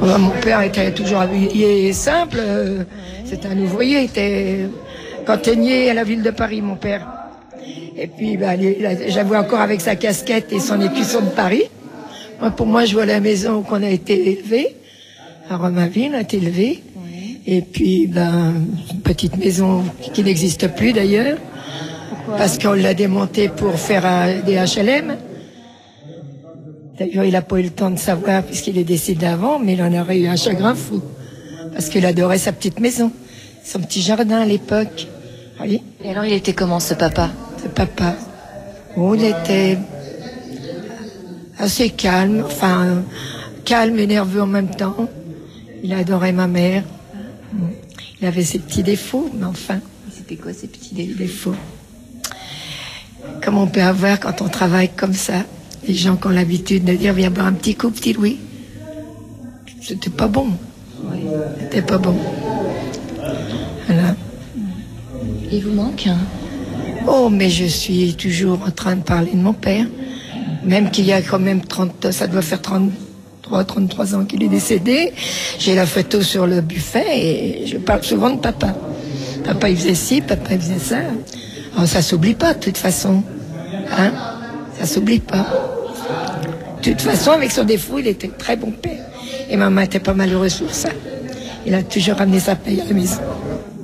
Mon père était toujours habillé simple. C'était un ouvrier, il était cantinier à la ville de Paris, mon père. Et puis, j'avoue encore avec sa casquette et son écusson de Paris. Pour moi, je vois la maison où on a été élevé. À Romainville, on a été élevé. Oui. Et puis, une petite maison qui n'existe plus d'ailleurs. Pourquoi? Parce qu'on l'a démontée pour faire des HLM. D'ailleurs, il n'a pas eu le temps de savoir puisqu'il est décédé avant, mais il en aurait eu un chagrin fou. Parce qu'il adorait sa petite maison, son petit jardin à l'époque. Oui. Et alors, il était comment, ce papa? Ce papa, il était assez calme, calme et nerveux en même temps. Il adorait ma mère. Il avait ses petits défauts, mais enfin. C'était quoi ces petits défauts? Comme on peut avoir quand on travaille comme ça. Les gens qui ont l'habitude de dire viens boire un petit coup, petit Louis. C'était pas bon. Oui. C'était pas bon. Voilà. Il vous manque? Oh, mais je suis toujours en train de parler de mon père. Même qu'il y a quand même ça doit faire 33 ans qu'il est décédé. J'ai la photo sur le buffet et je parle souvent de papa. Papa il faisait ci, papa il faisait ça. Alors ça s'oublie pas de toute façon. Hein? Ça s'oublie pas. De toute façon, avec son défaut, il était un très bon père. Et maman était pas malheureuse sur ça. Il a toujours ramené sa paye à la maison.